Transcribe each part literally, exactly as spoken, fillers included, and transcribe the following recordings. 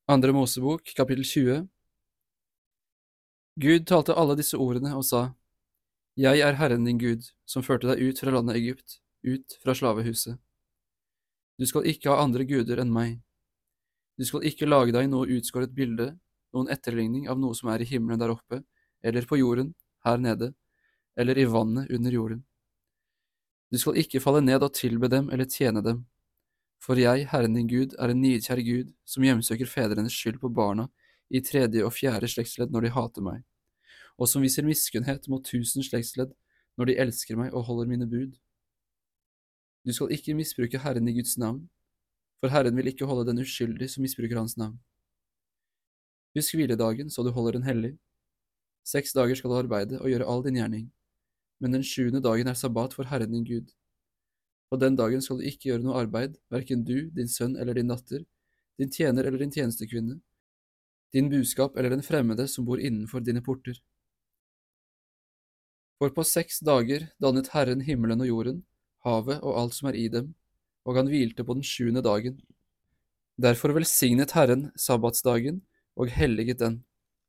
Andre Mosebok, kapittel tjue. Gud talte alle disse ordene og sa, Jeg er Herren din Gud, som førte deg ut fra landet Egypt, ut fra slavehuset. Du skal ikke ha andre guder enn meg. Du skal ikke lage deg noe utskåret bilde, noen etterligning av noe som er i himmelen der oppe, eller på jorden, her nede, eller i vannet under jorden. Du skal ikke falle ned og tilbe dem eller tjene dem. For jeg, Herren din Gud, er en nidkjær Gud, som hjemsøker fedrenes skyld på barna i tredje og fjerde slektsledd når de hater meg, og som viser miskunnhet mot tusen slektsledd når de elsker meg og holder mine bud. Du skal ikke misbruke Herren i Guds navn, for Herren vil ikke holde den uskyldig som misbruker hans navn. Husk hviledagen så du holder den hellig. Seks dager skal du arbeide og gjøre all din gjerning, men den sjuende dagen er sabbat for Herren din Gud. På den dagen skal du ikke gjøre noe arbeid, hverken du, din sønn eller din datter, din tjener eller din tjenestekvinne, din buskap eller den fremmede som bor innenfor dine porter. For på seks dager dannet Herren himmelen og jorden, havet og alt som er i dem, og han hvilte på den sjuende dagen. Derfor velsignet Herren sabbatsdagen og helliget den.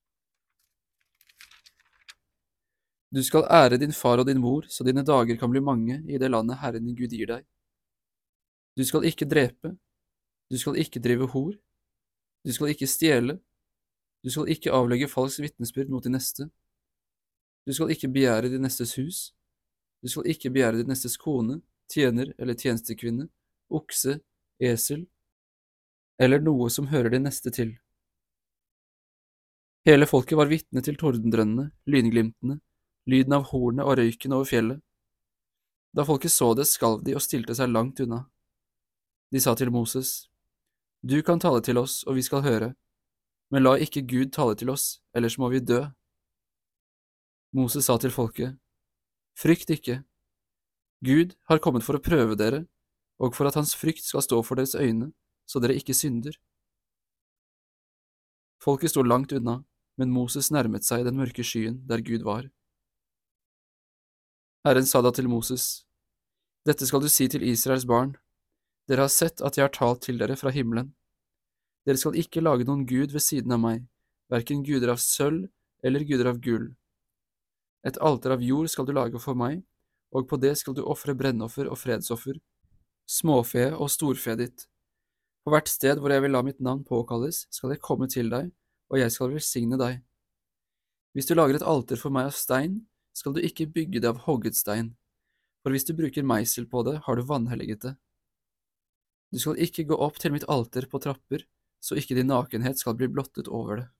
Du skal ære din far og din mor, så dine dager kan bli mange i det landet Herren din Gud gir deg. Du skal ikke drepe, du skal ikke drive hor, du skal ikke stjele, du skal ikke avlegge falsk vitnesbyrd mot din neste, du skal ikke begjære din nestes hus, du skal ikke begjære din nestes kone, tjener eller tjenestekvinne, okse, esel, eller noe som hører din neste til. Hele folket var vitne til tordendrønnene, lynglimtene, lyden av hornet og røyken over fjellet. Da folket så det, skalv de og stilte seg langt unna. De sa til Moses, Du kan tale til oss, og vi skal høre, men la ikke Gud tale til oss, ellers må vi dø. Moses sa til folket, Frykt ikke. Gud har kommet for å prøve dere, og for at hans frykt skal stå for deres øyne, så dere ikke synder. Folket sto langt unna, men Moses nærmet seg den mørke skyen der Gud var. Herren sa da til Moses, Dette skal du si til Israels barn. Dere har sett at jeg har talt til dere fra himmelen. Dere skal ikke lage noen gud ved siden av meg, hverken guder av sølv eller guder av gull. Et alter av jord skal du lage for meg, og på det skal du ofre brennoffer og fredsoffer, småfe og storfe ditt. På hvert sted hvor jeg vil la mitt navn påkalles, skal jeg komme til deg, og jeg skal velsigne deg. Hvis du lager et alter for meg av stein, skal du ikke bygge det av hogget stein, for hvis du bruker meisel på det, har du vanhelliget det. Du skal ikke gå opp til mitt alter på trapper, så ikke din nakenhet skal bli blottet over det.